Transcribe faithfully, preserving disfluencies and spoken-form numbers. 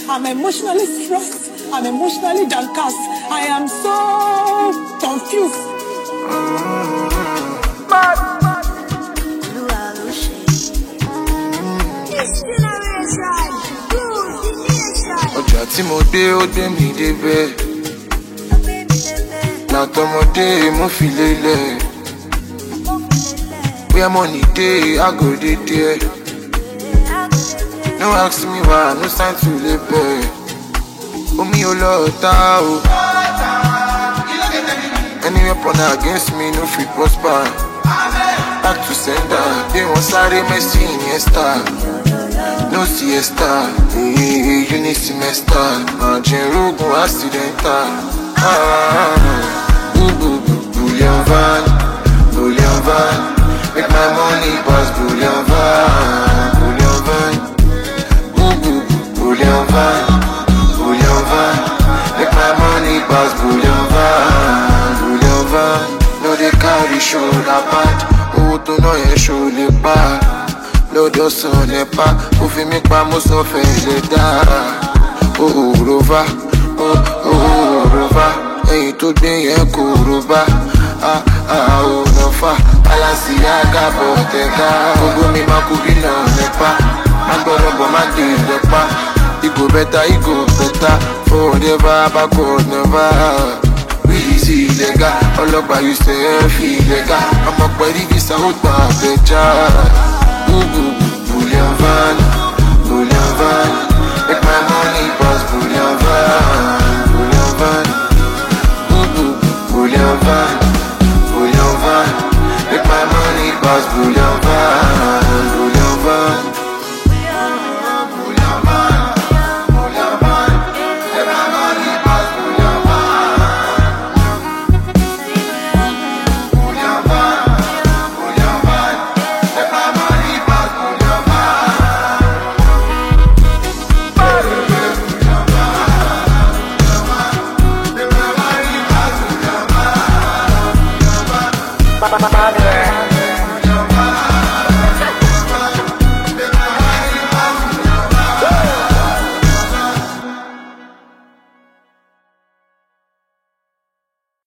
I'm emotionally stressed. I'm emotionally downcast. I am so confused. Ọjà tí mo dé ó dé mi débẹ̀, látọmọdé mo fi lélẹ̀. Where money dey, I go dey there. No ask me why, no sign to labor. Omi ò lọ ta o. Any weapon against me no fit prosper. Back to sender, they want sáré Messi Iniesta. No siesta, hey, you need semester. Margin rogun accidental. Ah, boo boo boo, bullion van, bullion van. Make my money pass bullion van, bullion van. Boo boo boo, bullion van, bullion van. Make my money pass bullion van, bullion van. No they carry shoulder pad, owó tó ná yẹn ṣòlè pa. Lọ́dọ̀ sàn lẹ́pa, ó fi mí pa mo sọ fẹ́ lè dá. Oh rova, oh oh rova, ẹ̀yìn tó gbé yẹn kò rova. Ah ah oh nọ́fà, Balenciaga Bottega. Gbogbo mi máa kú bí náà lẹ́pa, má gbọ́dọ̀ bọ̀ má dé lẹ́pa. Igo bẹ́ta, igo bẹ́ta, forever backward never. Easy lega, ọlọ́pàá yìí ṣe é fi lega. Ọmọ pẹ̀lú visa ó gbà bẹ́jà. Bullion van, bullion van. Make my money pass bullion van, bullion van. Bullion van, bullion van. Make my money pass bullion van, bullion van. Bullion van, bullion van. Make my money pass bullion van. Bullion van, bullion van. Make my money pass bullion van.